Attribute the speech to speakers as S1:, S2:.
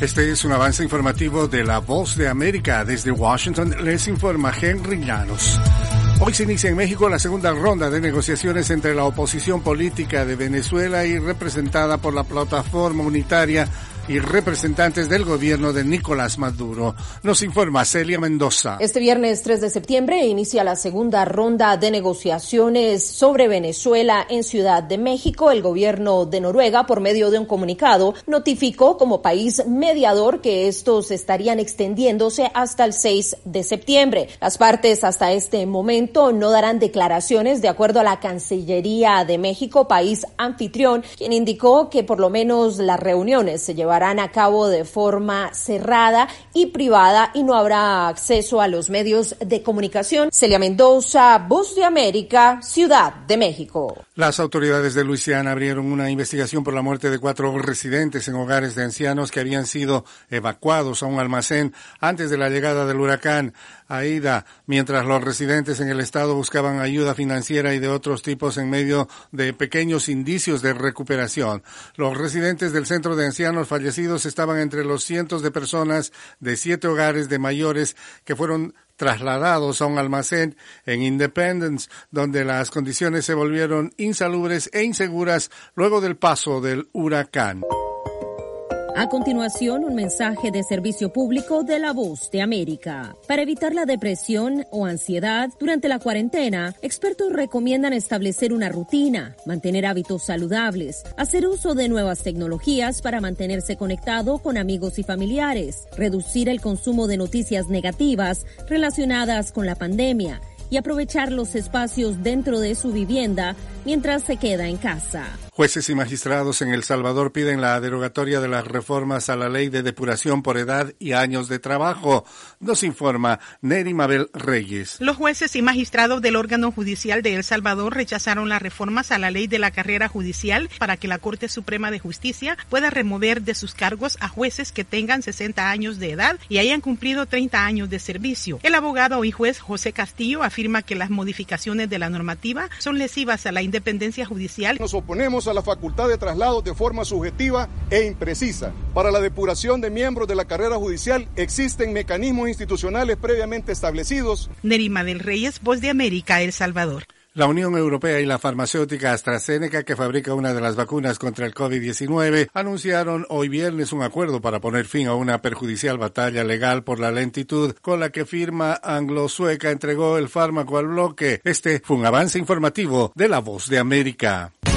S1: Este es un avance informativo de La Voz de América. Desde Washington les informa Henry Llanos. Hoy se inicia en México la segunda ronda de negociaciones entre la oposición política de Venezuela y representada por la Plataforma Unitaria y representantes del gobierno de Nicolás Maduro. Nos informa Celia Mendoza.
S2: Este viernes 3 de septiembre inicia la segunda ronda de negociaciones sobre Venezuela en Ciudad de México. El gobierno de Noruega, por medio de un comunicado, notificó como país mediador que estos estarían extendiéndose hasta el 6 de septiembre. Las partes hasta este momento no darán declaraciones, de acuerdo a la Cancillería de México, país anfitrión, quien indicó que por lo menos las reuniones se llevarán a cabo de forma cerrada y privada y no habrá acceso a los medios de comunicación. Celia Mendoza, Voz de América, Ciudad de México.
S1: Las autoridades de Luisiana abrieron una investigación por la muerte de 4 residentes en hogares de ancianos que habían sido evacuados a un almacén antes de la llegada del huracán Aida, mientras los residentes en el estado buscaban ayuda financiera y de otros tipos en medio de pequeños indicios de recuperación. Los residentes del centro de ancianos fallecidos estaban entre los cientos de personas de 7 hogares de mayores que fueron trasladados a un almacén en Independence, donde las condiciones se volvieron insalubres e inseguras luego del paso del huracán.
S3: A continuación, un mensaje de servicio público de La Voz de América. Para evitar la depresión o ansiedad durante la cuarentena, expertos recomiendan establecer una rutina, mantener hábitos saludables, hacer uso de nuevas tecnologías para mantenerse conectado con amigos y familiares, reducir el consumo de noticias negativas relacionadas con la pandemia y aprovechar los espacios dentro de su vivienda mientras se queda en casa.
S1: Jueces y magistrados en El Salvador piden la derogatoria de las reformas a la ley de depuración por edad y años de trabajo. Nos informa Neri Mabel Reyes.
S4: Los jueces y magistrados del órgano judicial de El Salvador rechazaron las reformas a la ley de la carrera judicial para que la Corte Suprema de Justicia pueda remover de sus cargos a jueces que tengan 60 años de edad y hayan cumplido 30 años de servicio. El abogado y juez José Castillo afirma que las modificaciones de la normativa son lesivas a la independencia judicial.
S5: Nos oponemos a la facultad de traslado de forma subjetiva e imprecisa. Para la depuración de miembros de la carrera judicial existen mecanismos institucionales previamente establecidos.
S4: Nerima del Reyes, Voz de América, El Salvador.
S1: La Unión Europea y la farmacéutica AstraZeneca, que fabrica una de las vacunas contra el COVID-19, anunciaron hoy viernes un acuerdo para poner fin a una perjudicial batalla legal por la lentitud con la que firma anglo-sueca entregó el fármaco al bloque. Este fue un avance informativo de La Voz de América.